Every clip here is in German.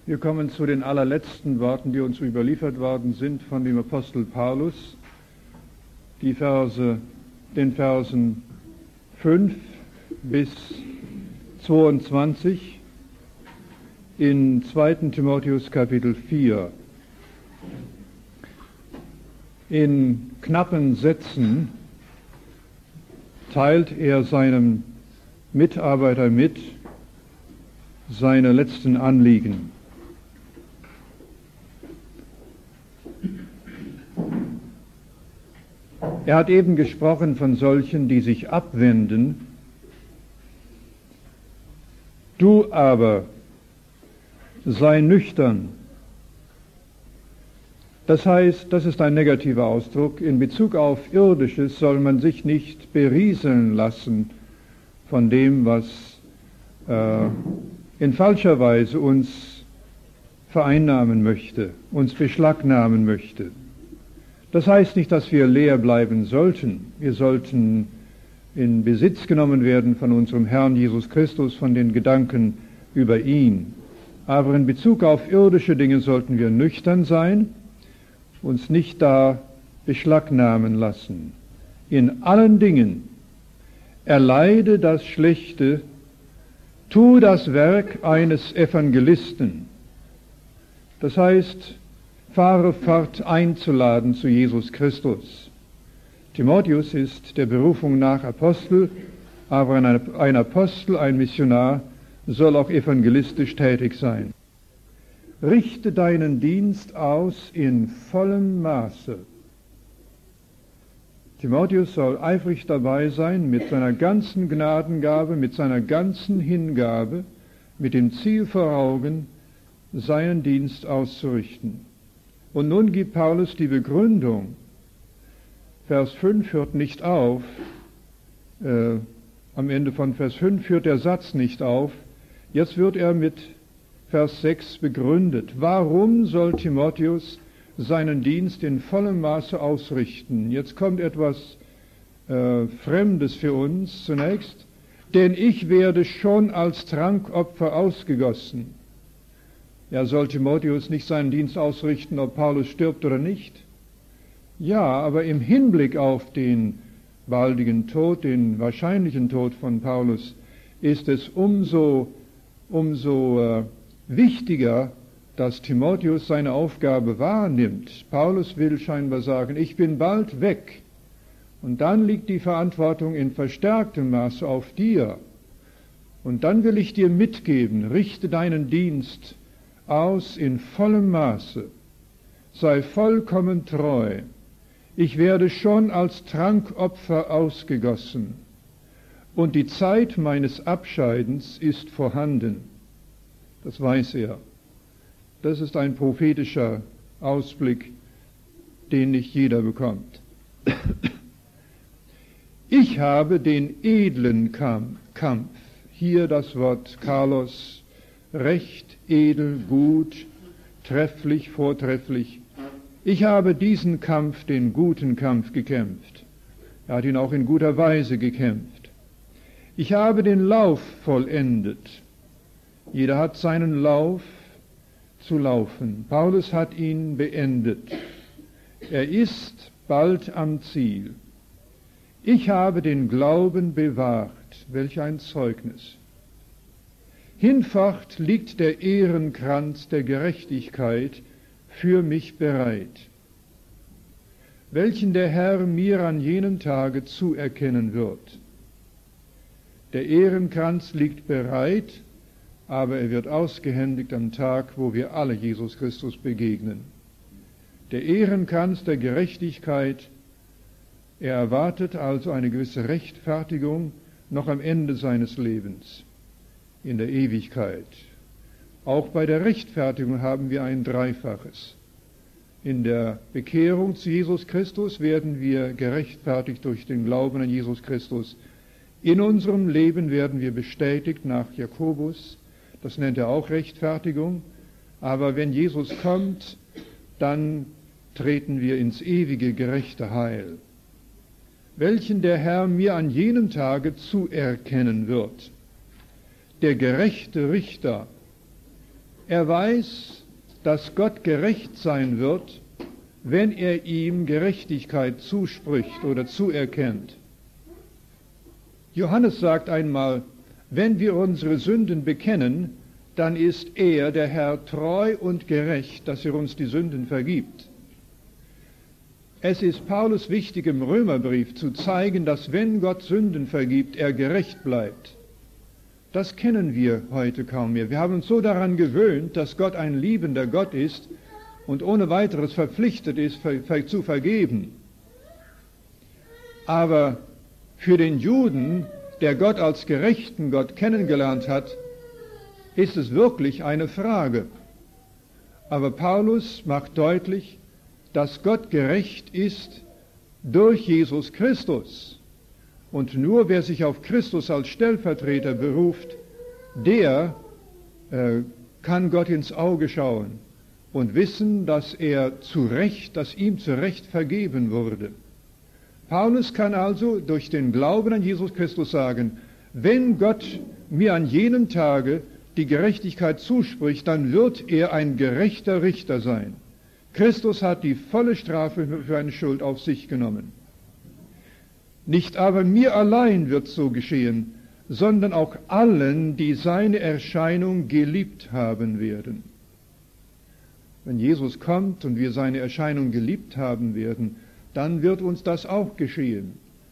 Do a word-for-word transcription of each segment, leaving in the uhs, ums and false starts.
Wir kommen zu den allerletzten Worten, die uns überliefert worden sind von dem Apostel Paulus, die Verse, den Versen fünf bis zweiundzwanzig in zweiten Timotheus Kapitel vier. In knappen Sätzen teilt er seinem Mitarbeiter mit seine letzten Anliegen. Er hat eben gesprochen von solchen, die sich abwenden. Du aber sei nüchtern. Das heißt, das ist ein negativer Ausdruck. In Bezug auf Irdisches soll man sich nicht berieseln lassen von dem, was äh, in falscher Weise uns vereinnahmen möchte, uns beschlagnahmen möchte. Das heißt nicht, dass wir leer bleiben sollten. Wir sollten in Besitz genommen werden von unserem Herrn Jesus Christus, von den Gedanken über ihn. Aber in Bezug auf irdische Dinge sollten wir nüchtern sein, uns nicht da beschlagnahmen lassen. In allen Dingen erleide das Schlechte, tu das Werk eines Evangelisten. Das heißt, fahre fort einzuladen zu Jesus Christus. Timotheus ist der Berufung nach Apostel, aber ein Apostel, ein Missionar, soll auch evangelistisch tätig sein. Richte deinen Dienst aus in vollem Maße. Timotheus soll eifrig dabei sein, mit seiner ganzen Gnadengabe, mit seiner ganzen Hingabe, mit dem Ziel vor Augen, seinen Dienst auszurichten. Und nun gibt Paulus die Begründung. Vers fünf hört nicht auf, äh, am Ende von Vers fünf hört der Satz nicht auf. Jetzt wird er mit Vers sechs begründet. Warum soll Timotheus seinen Dienst in vollem Maße ausrichten? Jetzt kommt etwas äh, Fremdes für uns zunächst. Denn ich werde schon als Trankopfer ausgegossen. Ja, soll Timotheus nicht seinen Dienst ausrichten, ob Paulus stirbt oder nicht? Ja, aber im Hinblick auf den baldigen Tod, den wahrscheinlichen Tod von Paulus, ist es umso, umso äh, wichtiger, dass Timotheus seine Aufgabe wahrnimmt. Paulus will scheinbar sagen, ich bin bald weg. Und dann liegt die Verantwortung in verstärktem Maße auf dir. Und dann will ich dir mitgeben, richte deinen Dienst aus in vollem Maße. Sei vollkommen treu. Ich werde schon als Trankopfer ausgegossen. Und die Zeit meines Abscheidens ist vorhanden. Das weiß er. Das ist ein prophetischer Ausblick, den nicht jeder bekommt. Ich habe den edlen Kampf, hier das Wort Kalos, recht, edel, gut, trefflich, vortrefflich. Ich habe diesen Kampf, den guten Kampf, gekämpft. Er hat ihn auch in guter Weise gekämpft. Ich habe den Lauf vollendet. Jeder hat seinen Lauf zu laufen. Paulus hat ihn beendet. Er ist bald am Ziel. Ich habe den Glauben bewahrt. Welch ein Zeugnis. Hinfort liegt der Ehrenkranz der Gerechtigkeit für mich bereit, welchen der Herr mir an jenem Tage zuerkennen wird. Der Ehrenkranz liegt bereit, aber er wird ausgehändigt am Tag, wo wir alle Jesus Christus begegnen. Der Ehrenkranz der Gerechtigkeit, er erwartet also eine gewisse Rechtfertigung noch am Ende seines Lebens, in der Ewigkeit. Auch bei der Rechtfertigung haben wir ein Dreifaches. In der Bekehrung zu Jesus Christus werden wir gerechtfertigt durch den Glauben an Jesus Christus. In unserem Leben werden wir bestätigt nach Jakobus, das nennt er auch Rechtfertigung. Aber wenn Jesus kommt, dann treten wir ins ewige gerechte Heil, welchen der Herr mir an jenem Tage zuerkennen wird. Der gerechte Richter, Er weiß, dass Gott gerecht sein wird, wenn er ihm Gerechtigkeit zuspricht oder zuerkennt. Johannes sagt einmal, wenn wir unsere Sünden bekennen, dann ist er, der Herr, treu und gerecht, dass er uns die Sünden vergibt. Es ist Paulus wichtig, im Römerbrief zu zeigen, dass wenn Gott Sünden vergibt, er gerecht bleibt. Das kennen wir heute kaum mehr. Wir haben uns so daran gewöhnt, dass Gott ein liebender Gott ist und ohne weiteres verpflichtet ist, zu vergeben. Aber für den Juden, der Gott als gerechten Gott kennengelernt hat, ist es wirklich eine Frage. Aber Paulus macht deutlich, dass Gott gerecht ist durch Jesus Christus. Und nur wer sich auf Christus als Stellvertreter beruft, der äh, kann Gott ins Auge schauen und wissen, dass er zu Recht, dass ihm zu Recht vergeben wurde. Paulus kann also durch den Glauben an Jesus Christus sagen, wenn Gott mir an jenem Tage die Gerechtigkeit zuspricht, dann wird er ein gerechter Richter sein. Christus hat die volle Strafe für eine Schuld auf sich genommen. Nicht aber mir allein wird so geschehen, sondern auch allen, die seine Erscheinung geliebt haben werden. Wenn Jesus kommt und wir seine Erscheinung geliebt haben werden, dann wird uns das auch geschehen.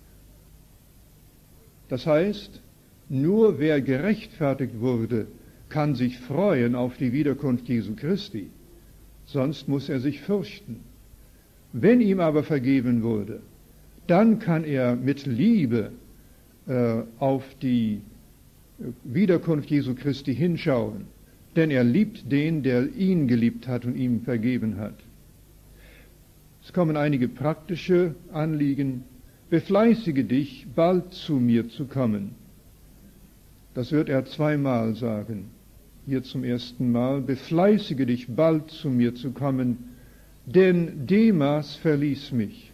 Das heißt, nur wer gerechtfertigt wurde, kann sich freuen auf die Wiederkunft Jesu Christi. Sonst muss er sich fürchten. Wenn ihm aber vergeben wurde, dann kann er mit Liebe äh, auf die Wiederkunft Jesu Christi hinschauen, denn er liebt den, der ihn geliebt hat und ihm vergeben hat. Es kommen einige praktische Anliegen. Befleißige dich, bald zu mir zu kommen. Das wird er zweimal sagen. Hier zum ersten Mal, befleißige dich, bald zu mir zu kommen, denn Demas verließ mich,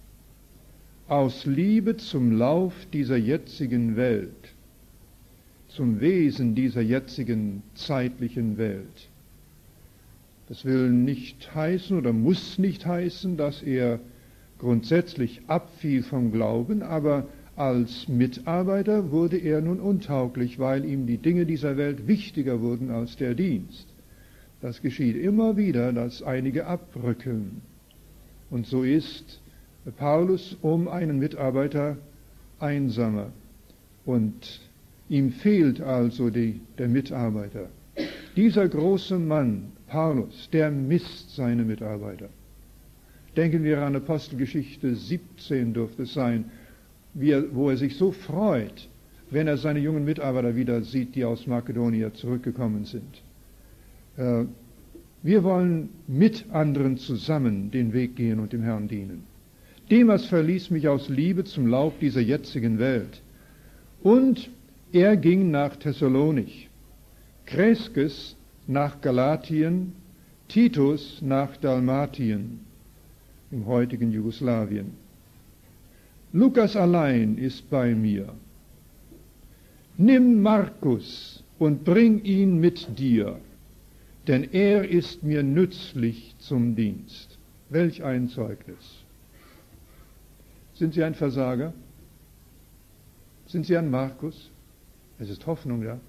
aus Liebe zum Lauf dieser jetzigen Welt, zum Wesen dieser jetzigen zeitlichen Welt. Das will nicht heißen oder muss nicht heißen, dass er grundsätzlich abfiel vom Glauben, aber als Mitarbeiter wurde er nun untauglich, weil ihm die Dinge dieser Welt wichtiger wurden als der Dienst. Das geschieht immer wieder, dass einige abrücken. Und so ist Paulus um einen Mitarbeiter einsamer. Und ihm fehlt also die, der Mitarbeiter. Dieser große Mann, Paulus, der misst seine Mitarbeiter. Denken wir an Apostelgeschichte siebzehn dürfte es sein, wie er, wo er sich so freut, wenn er seine jungen Mitarbeiter wieder sieht, die aus Makedonien zurückgekommen sind. Äh, wir wollen mit anderen zusammen den Weg gehen und dem Herrn dienen. Demas verließ mich aus Liebe zum Lauf dieser jetzigen Welt. Und er ging nach Thessalonich, Kreskes nach Galatien, Titus nach Dalmatien, im heutigen Jugoslawien. Lukas allein ist bei mir. Nimm Markus und bring ihn mit dir, denn er ist mir nützlich zum Dienst. Welch ein Zeugnis. Sind Sie ein Versager? Sind Sie ein Markus? Es ist Hoffnung, ja.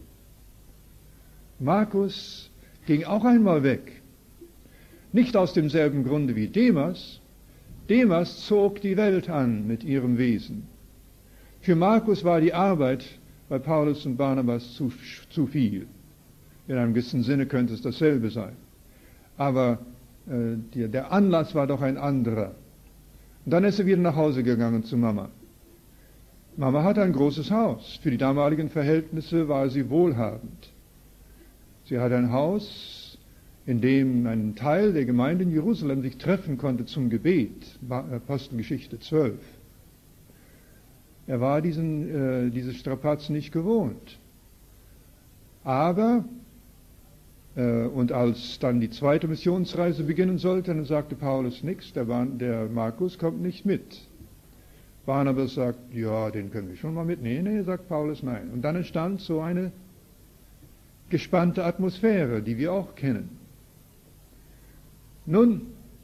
Markus ging auch einmal weg. Nicht aus demselben Grunde wie Demas. Demas zog die Welt an mit ihrem Wesen. Für Markus war die Arbeit bei Paulus und Barnabas zu, zu viel. In einem gewissen Sinne könnte es dasselbe sein. Aber äh, die, der Anlass war doch ein anderer. Und dann ist er wieder nach Hause gegangen zu Mama. Mama hatte ein großes Haus. Für die damaligen Verhältnisse war sie wohlhabend. Sie hatte ein Haus, in dem ein Teil der Gemeinde in Jerusalem sich treffen konnte zum Gebet. Apostelgeschichte zwölf. Er war diesen, äh, diese Strapazen nicht gewohnt. Aber, äh, und als dann die zweite Missionsreise beginnen sollte, dann sagte Paulus nichts, der, der Markus kommt nicht mit. Barnabas sagt, ja, den können wir schon mal mitnehmen. Nee, nee, sagt Paulus, nein. Und dann entstand so eine gespannte Atmosphäre, die wir auch kennen. Nun,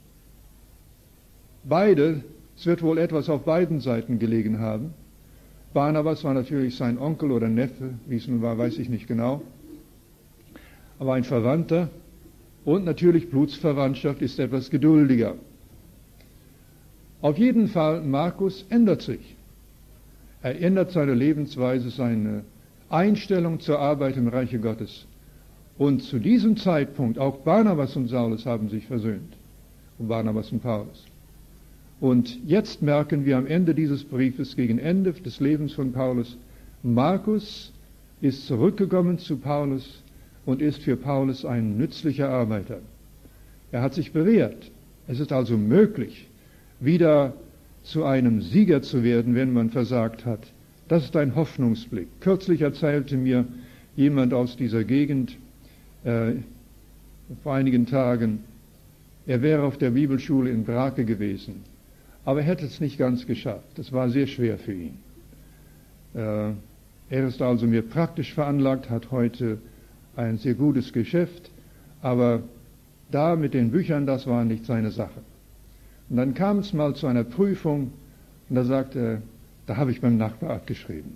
beide, es wird wohl etwas auf beiden Seiten gelegen haben. Barnabas war natürlich sein Onkel oder Neffe, wie es nun war, weiß ich nicht genau, aber ein Verwandter, und natürlich Blutsverwandtschaft ist etwas geduldiger. Auf jeden Fall, Markus ändert sich. Er ändert seine Lebensweise, seine Einstellung zur Arbeit im Reiche Gottes. Und zu diesem Zeitpunkt, auch Barnabas und Saulus haben sich versöhnt. Und Barnabas und Paulus. Und jetzt merken wir am Ende dieses Briefes, gegen Ende des Lebens von Paulus, Markus ist zurückgekommen zu Paulus und ist für Paulus ein nützlicher Arbeiter. Er hat sich bewährt. Es ist also möglich, wieder zu einem Sieger zu werden, wenn man versagt hat. Das ist ein Hoffnungsblick. Kürzlich erzählte mir jemand aus dieser Gegend äh, vor einigen Tagen, er wäre auf der Bibelschule in Brake gewesen, aber er hätte es nicht ganz geschafft. Das war sehr schwer für ihn. Äh, er ist also mehr praktisch veranlagt, hat heute ein sehr gutes Geschäft, aber da mit den Büchern, das war nicht seine Sache. Und dann kam es mal zu einer Prüfung und da sagte er, da habe ich beim Nachbar abgeschrieben.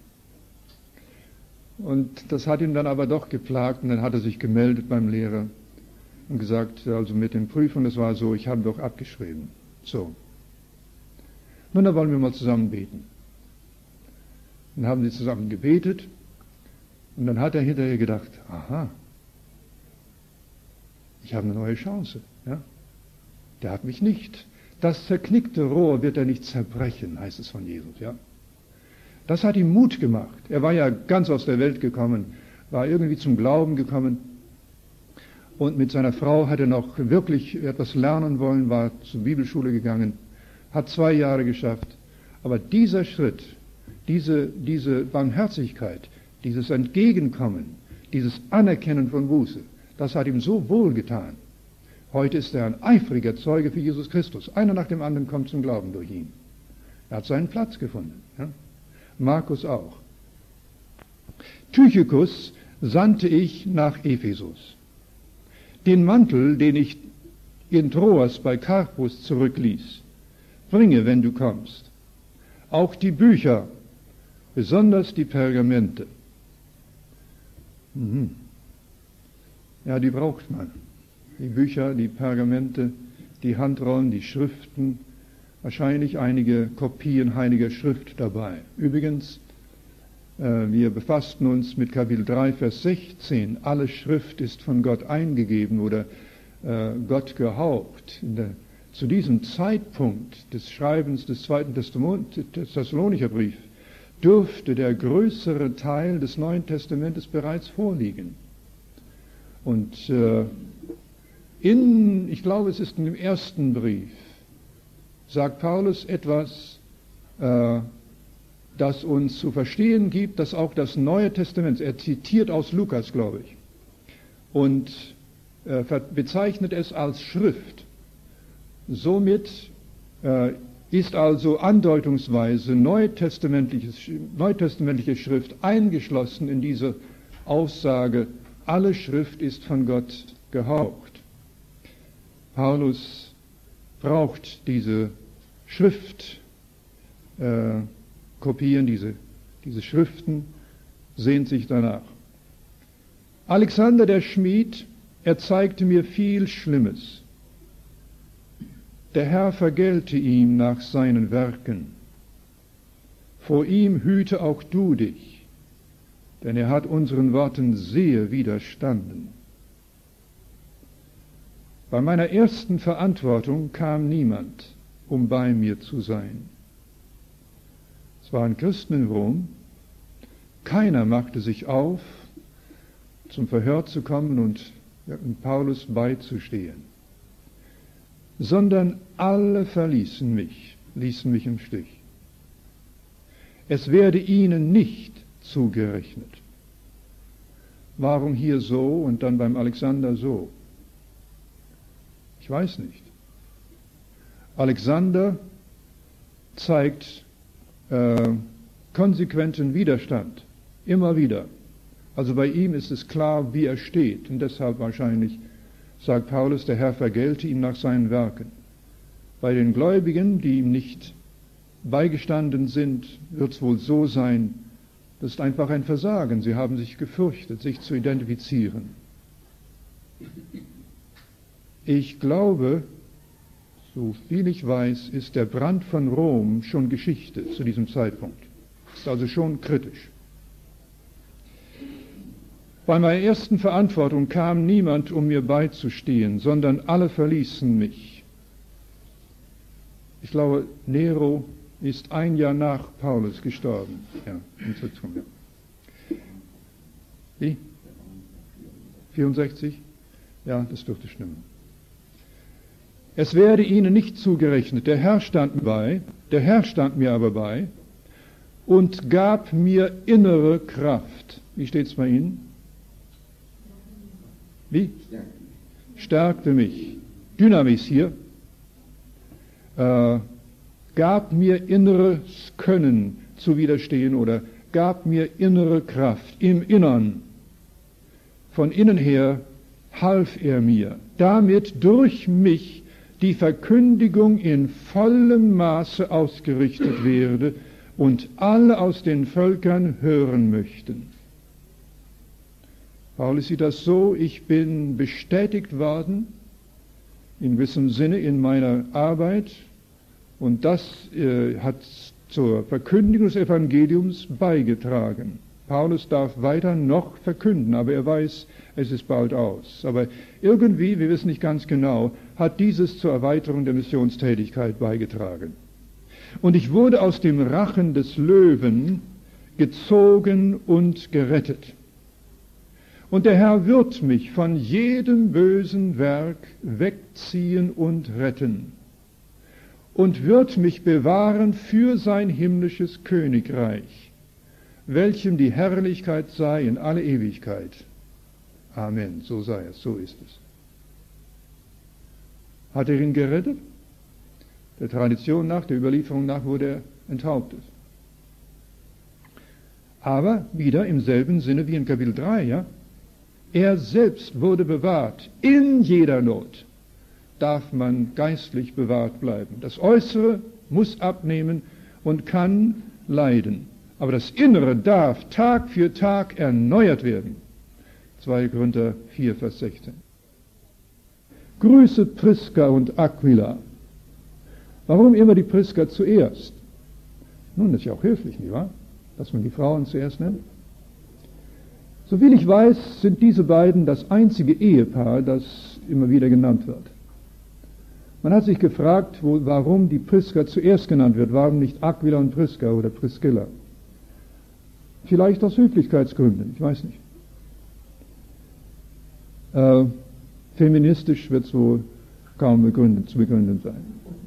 Und das hat ihn dann aber doch geplagt und dann hat er sich gemeldet beim Lehrer und gesagt, also mit den Prüfungen, das war so, ich habe doch abgeschrieben. So. Nun, da wollen wir mal zusammen beten. Dann haben sie zusammen gebetet und dann hat er hinterher gedacht, aha, ich habe eine neue Chance. Ja? Der hat mich nicht. Das zerknickte Rohr wird er nicht zerbrechen, heißt es von Jesus. Ja? Das hat ihm Mut gemacht. Er war ja ganz aus der Welt gekommen, war irgendwie zum Glauben gekommen und mit seiner Frau hat er noch wirklich etwas lernen wollen, war zur Bibelschule gegangen, hat zwei Jahre geschafft. Aber dieser Schritt, diese, diese Barmherzigkeit, dieses Entgegenkommen, dieses Anerkennen von Buße, das hat ihm so wohlgetan. Heute ist er ein eifriger Zeuge für Jesus Christus. Einer nach dem anderen kommt zum Glauben durch ihn. Er hat seinen Platz gefunden. Ja? Markus auch. Tychikus sandte ich nach Ephesus. Den Mantel, den ich in Troas bei Karpus zurückließ, bringe, wenn du kommst. Auch die Bücher, besonders die Pergamente. Mhm. Ja, die braucht man. Die Bücher, die Pergamente, die Handrollen, die Schriften, wahrscheinlich einige Kopien heiliger Schrift dabei. Übrigens, äh, wir befassten uns mit Kapitel drei, Vers sechzehn. Alle Schrift ist von Gott eingegeben oder äh, Gott gehaucht. In der, zu diesem Zeitpunkt des Schreibens des zweiten Thessalonicher Briefs dürfte der größere Teil des Neuen Testamentes bereits vorliegen. Und äh, in, ich glaube, es ist in dem ersten Brief, sagt Paulus etwas, äh, das uns zu verstehen gibt, dass auch das Neue Testament, er zitiert aus Lukas, glaube ich, und äh, bezeichnet es als Schrift. Somit äh, ist also andeutungsweise neutestamentliche Schrift eingeschlossen in diese Aussage, alle Schrift ist von Gott gehaucht. Paulus braucht diese Schriftkopien, äh, diese, diese Schriften, sehnt sich danach. Alexander der Schmied, er zeigte mir viel Schlimmes. Der Herr vergelte ihm nach seinen Werken. Vor ihm hüte auch du dich, denn er hat unseren Worten sehr widerstanden. Bei meiner ersten Verantwortung kam niemand, um bei mir zu sein. Es waren Christen in Rom. Keiner machte sich auf, zum Verhör zu kommen und Paulus beizustehen, sondern alle verließen mich, ließen mich im Stich. Es werde ihnen nicht zugerechnet. Warum hier so und dann beim Alexander so? Ich weiß nicht. Alexander zeigt äh, konsequenten Widerstand, immer wieder. Also bei ihm ist es klar, wie er steht. Und deshalb wahrscheinlich sagt Paulus, der Herr vergelte ihm nach seinen Werken. Bei den Gläubigen, die ihm nicht beigestanden sind, wird es wohl so sein, das ist einfach ein Versagen. Sie haben sich gefürchtet, sich zu identifizieren. Ich glaube, so viel ich weiß, ist der Brand von Rom schon Geschichte zu diesem Zeitpunkt. Ist also schon kritisch. Bei meiner ersten Verantwortung kam niemand, um mir beizustehen, sondern alle verließen mich. Ich glaube, Nero ist ein Jahr nach Paulus gestorben. Ja, ja. Wie? vierundsechzig? Ja, das dürfte stimmen. Es werde ihnen nicht zugerechnet. Der Herr stand mir bei, der Herr stand mir aber bei und gab mir innere Kraft. Wie steht es bei Ihnen? Wie? Stärkte mich. Dynamis hier. Äh, gab mir inneres Können zu widerstehen oder gab mir innere Kraft im Innern. Von innen her half er mir, damit durch mich die Verkündigung in vollem Maße ausgerichtet werde und alle aus den Völkern hören möchten. Paulus sieht das so, ich bin bestätigt worden, in gewissem Sinne in meiner Arbeit, und das äh, hat zur Verkündigung des Evangeliums beigetragen. Paulus darf weiter noch verkünden, aber er weiß, es ist bald aus. Aber irgendwie, wir wissen nicht ganz genau, hat dieses zur Erweiterung der Missionstätigkeit beigetragen. Und ich wurde aus dem Rachen des Löwen gezogen und gerettet. Und der Herr wird mich von jedem bösen Werk wegziehen und retten und wird mich bewahren für sein himmlisches Königreich, welchem die Herrlichkeit sei in alle Ewigkeit. Amen, so sei es, so ist es. Hat er ihn gerettet? Der Tradition nach, der Überlieferung nach wurde er enthauptet. Aber wieder im selben Sinne wie in Kapitel drei, ja? Er selbst wurde bewahrt. In jeder Not darf man geistlich bewahrt bleiben. Das Äußere muss abnehmen und kann leiden. Aber das Innere darf Tag für Tag erneuert werden. zweiter Korinther vier, Vers sechzehn. Grüße Priska und Aquila. Warum immer die Priska zuerst? Nun, das ist ja auch höflich, nicht wahr? Dass man die Frauen zuerst nennt. Soviel ich weiß, sind diese beiden das einzige Ehepaar, das immer wieder genannt wird. Man hat sich gefragt, wo, warum die Priska zuerst genannt wird, warum nicht Aquila und Priska oder Priscilla. Vielleicht aus Höflichkeitsgründen, ich weiß nicht. Äh, feministisch wird es wohl kaum begründet, zu begründen sein.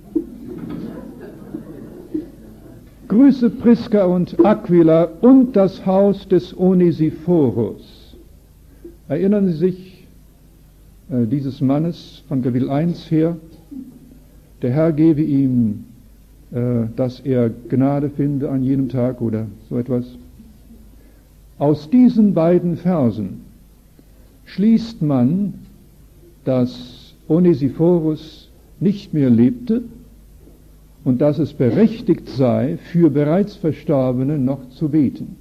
Grüße Priska und Aquila und das Haus des Onesiphorus. Erinnern Sie sich äh, dieses Mannes von Kapitel eins her? Der Herr gebe ihm, äh, dass er Gnade finde an jenem Tag oder so etwas. Aus diesen beiden Versen schließt man, dass Onesiphorus nicht mehr lebte und dass es berechtigt sei, für bereits Verstorbene noch zu beten.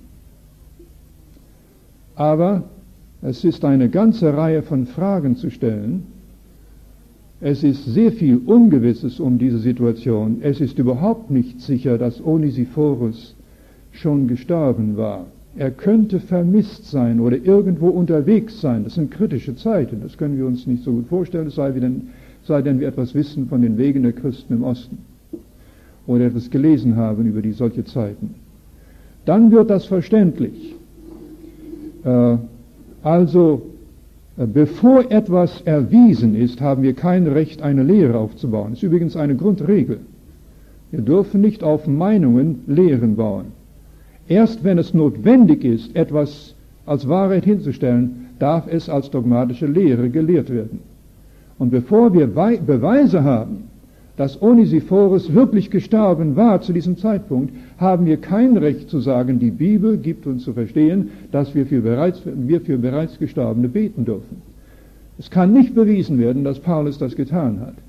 Aber es ist eine ganze Reihe von Fragen zu stellen. Es ist sehr viel Ungewisses um diese Situation. Es ist überhaupt nicht sicher, dass Onesiphorus schon gestorben war. Er könnte vermisst sein oder irgendwo unterwegs sein. Das sind kritische Zeiten. Das können wir uns nicht so gut vorstellen, es sei denn, sei denn wir etwas wissen von den Wegen der Christen im Osten oder etwas gelesen haben über die solche Zeiten. Dann wird das verständlich. Äh, also, äh, bevor etwas erwiesen ist, haben wir kein Recht, eine Lehre aufzubauen. Das ist übrigens eine Grundregel. Wir dürfen nicht auf Meinungen Lehren bauen. Erst wenn es notwendig ist, etwas als Wahrheit hinzustellen, darf es als dogmatische Lehre gelehrt werden. Und bevor wir Beweise haben, dass Onesiphorus wirklich gestorben war zu diesem Zeitpunkt, haben wir kein Recht zu sagen, die Bibel gibt uns zu verstehen, dass wir für bereits, wir für bereits Gestorbene beten dürfen. Es kann nicht bewiesen werden, dass Paulus das getan hat.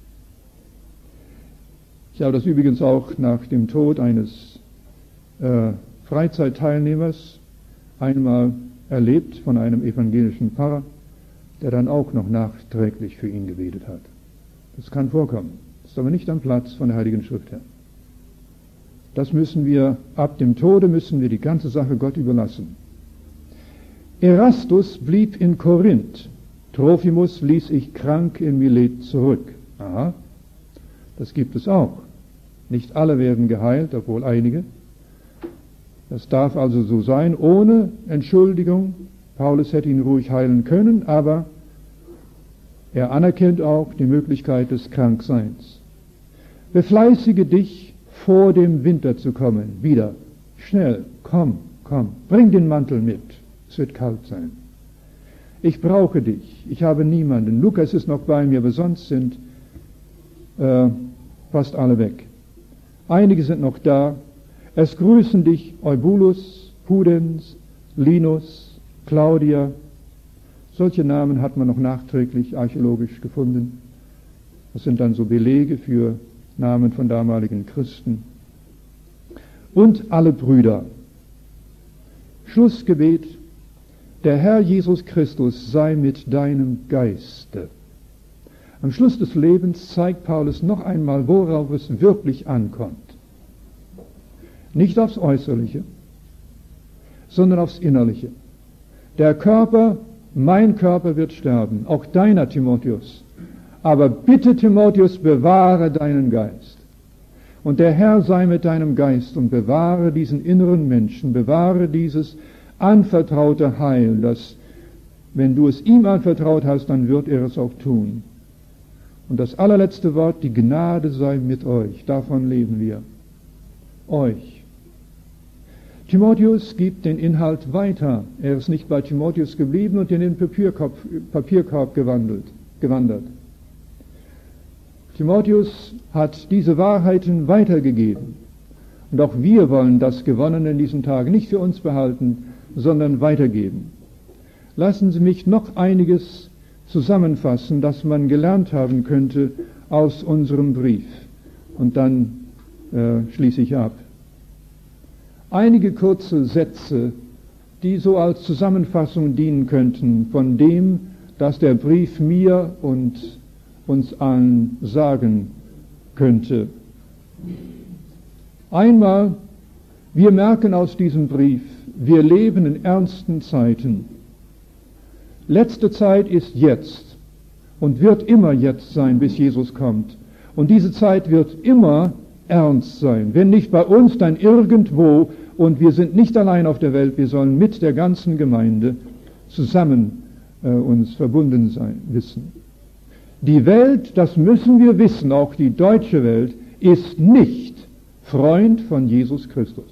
Ich habe das übrigens auch nach dem Tod eines äh, Freizeitteilnehmers einmal erlebt von einem evangelischen Pfarrer, der dann auch noch nachträglich für ihn gebetet hat. Das kann vorkommen, ist aber nicht am Platz von der Heiligen Schrift her. Das müssen wir, ab dem Tode müssen wir die ganze Sache Gott überlassen. Erastus blieb in Korinth, Trophimus ließ ich krank in Milet zurück. Aha, das gibt es auch. Nicht alle werden geheilt, obwohl einige. Das darf also so sein, ohne Entschuldigung. Paulus hätte ihn ruhig heilen können, aber er anerkennt auch die Möglichkeit des Krankseins. Befleißige dich, vor dem Winter zu kommen. Wieder. Schnell. Komm, komm. Bring den Mantel mit. Es wird kalt sein. Ich brauche dich. Ich habe niemanden. Lukas ist noch bei mir, aber sonst sind äh, fast alle weg. Einige sind noch da. Es grüßen dich Eubulus, Pudens, Linus, Claudia. Solche Namen hat man noch nachträglich archäologisch gefunden. Das sind dann so Belege für Namen von damaligen Christen. Und alle Brüder. Schlussgebet. Der Herr Jesus Christus sei mit deinem Geiste. Am Schluss des Lebens zeigt Paulus noch einmal, worauf es wirklich ankommt. Nicht aufs Äußerliche, sondern aufs Innerliche. Der Körper, mein Körper wird sterben, auch deiner, Timotheus. Aber bitte, Timotheus, bewahre deinen Geist. Und der Herr sei mit deinem Geist und bewahre diesen inneren Menschen, bewahre dieses anvertraute Heil, das, wenn du es ihm anvertraut hast, dann wird er es auch tun. Und das allerletzte Wort, die Gnade sei mit euch, davon leben wir. Euch. Timotheus gibt den Inhalt weiter. Er ist nicht bei Timotheus geblieben und in den Papierkorb, Papierkorb gewandelt, gewandert. Timotheus hat diese Wahrheiten weitergegeben. Und auch wir wollen das Gewonnene in diesen Tagen nicht für uns behalten, sondern weitergeben. Lassen Sie mich noch einiges zusammenfassen, das man gelernt haben könnte aus unserem Brief. Und dann äh, schließe ich ab. Einige kurze Sätze, die so als Zusammenfassung dienen könnten von dem, das der Brief mir und uns allen sagen könnte. Einmal, wir merken aus diesem Brief, wir leben in ernsten Zeiten. Letzte Zeit ist jetzt und wird immer jetzt sein, bis Jesus kommt. Und diese Zeit wird immer ernst sein. Wenn nicht bei uns, dann irgendwo. Und wir sind nicht allein auf der Welt, wir sollen mit der ganzen Gemeinde zusammen äh, uns verbunden sein, wissen. Die Welt, das müssen wir wissen, auch die deutsche Welt, ist nicht Freund von Jesus Christus.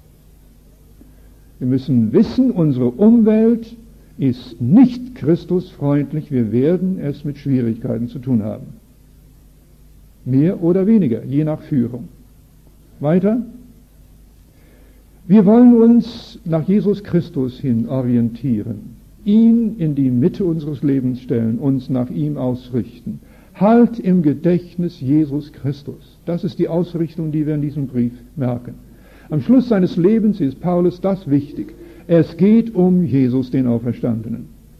Wir müssen wissen, unsere Umwelt ist nicht Christusfreundlich, wir werden es mit Schwierigkeiten zu tun haben. Mehr oder weniger, je nach Führung. Weiter. Wir wollen uns nach Jesus Christus hin orientieren, ihn in die Mitte unseres Lebens stellen, uns nach ihm ausrichten. Halt im Gedächtnis Jesus Christus. Das ist die Ausrichtung, die wir in diesem Brief merken. Am Schluss seines Lebens ist Paulus das wichtig. Es geht um Jesus, den Auferstandenen.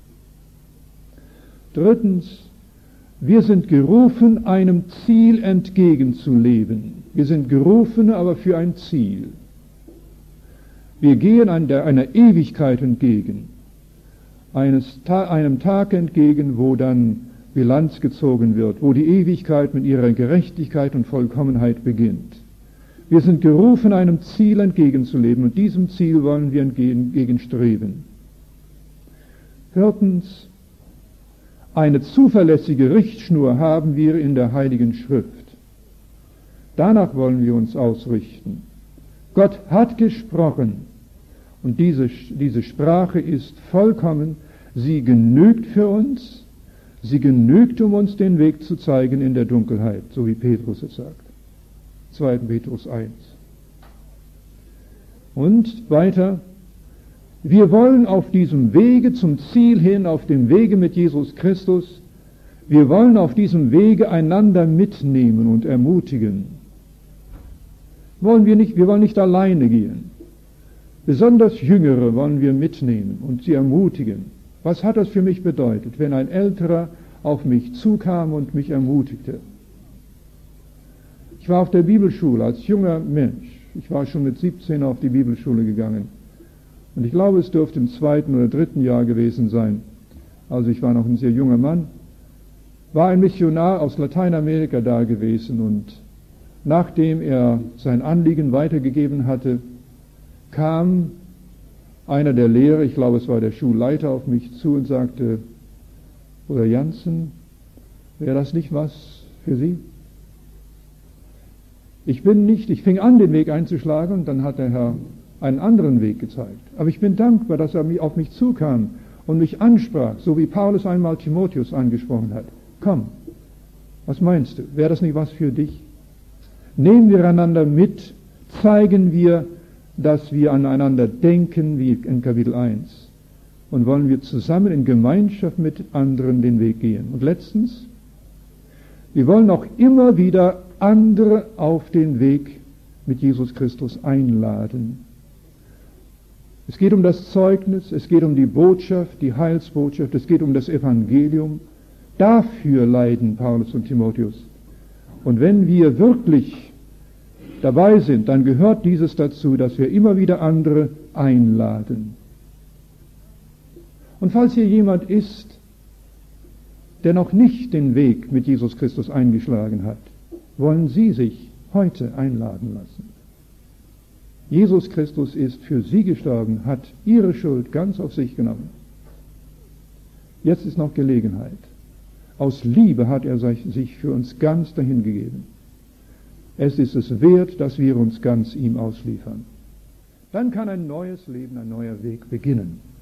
Drittens, wir sind gerufen, einem Ziel entgegenzuleben. Wir sind gerufen, aber für ein Ziel. Wir gehen einer Ewigkeit entgegen, eines, einem Tag entgegen, wo dann Bilanz gezogen wird, wo die Ewigkeit mit ihrer Gerechtigkeit und Vollkommenheit beginnt. Wir sind gerufen, einem Ziel entgegenzuleben, und diesem Ziel wollen wir entgegenstreben. Viertens, eine zuverlässige Richtschnur haben wir in der Heiligen Schrift. Danach wollen wir uns ausrichten. Gott hat gesprochen, und diese, diese Sprache ist vollkommen, sie genügt für uns, Sie genügt, um uns den Weg zu zeigen in der Dunkelheit, so wie Petrus es sagt. zweiter Petrus eins. Und weiter, wir wollen auf diesem Wege zum Ziel hin, auf dem Wege mit Jesus Christus, wir wollen auf diesem Wege einander mitnehmen und ermutigen. Wollen wir nicht, wir wollen nicht alleine gehen. Besonders Jüngere wollen wir mitnehmen und sie ermutigen. Was hat das für mich bedeutet, wenn ein Älterer auf mich zukam und mich ermutigte? Ich war auf der Bibelschule als junger Mensch. Ich war schon mit siebzehn auf die Bibelschule gegangen. Und ich glaube, es dürfte im zweiten oder dritten Jahr gewesen sein. Also ich war noch ein sehr junger Mann. War ein Missionar aus Lateinamerika da gewesen und nachdem er sein Anliegen weitergegeben hatte, kam einer der Lehrer, ich glaube es war der Schulleiter, auf mich zu und sagte, Bruder Jansen, wäre das nicht was für Sie? Ich bin nicht, ich fing an, den Weg einzuschlagen und dann hat der Herr einen anderen Weg gezeigt. Aber ich bin dankbar, dass er auf mich zukam und mich ansprach, so wie Paulus einmal Timotheus angesprochen hat. Komm, was meinst du? Wäre das nicht was für dich? Nehmen wir einander mit, zeigen wir, dass wir aneinander denken, wie in Kapitel eins. Und wollen wir zusammen in Gemeinschaft mit anderen den Weg gehen. Und letztens, wir wollen auch immer wieder andere auf den Weg mit Jesus Christus einladen. Es geht um das Zeugnis, es geht um die Botschaft, die Heilsbotschaft, es geht um das Evangelium. Dafür leiden Paulus und Timotheus. Und wenn wir wirklich dabei sind, dann gehört dieses dazu, dass wir immer wieder andere einladen. Und falls hier jemand ist, der noch nicht den Weg mit Jesus Christus eingeschlagen hat, wollen Sie sich heute einladen lassen. Jesus Christus ist für Sie gestorben, hat Ihre Schuld ganz auf sich genommen. Jetzt ist noch Gelegenheit. Aus Liebe hat er sich für uns ganz dahingegeben. Es ist es wert, dass wir uns ganz ihm ausliefern. Dann kann ein neues Leben, ein neuer Weg beginnen.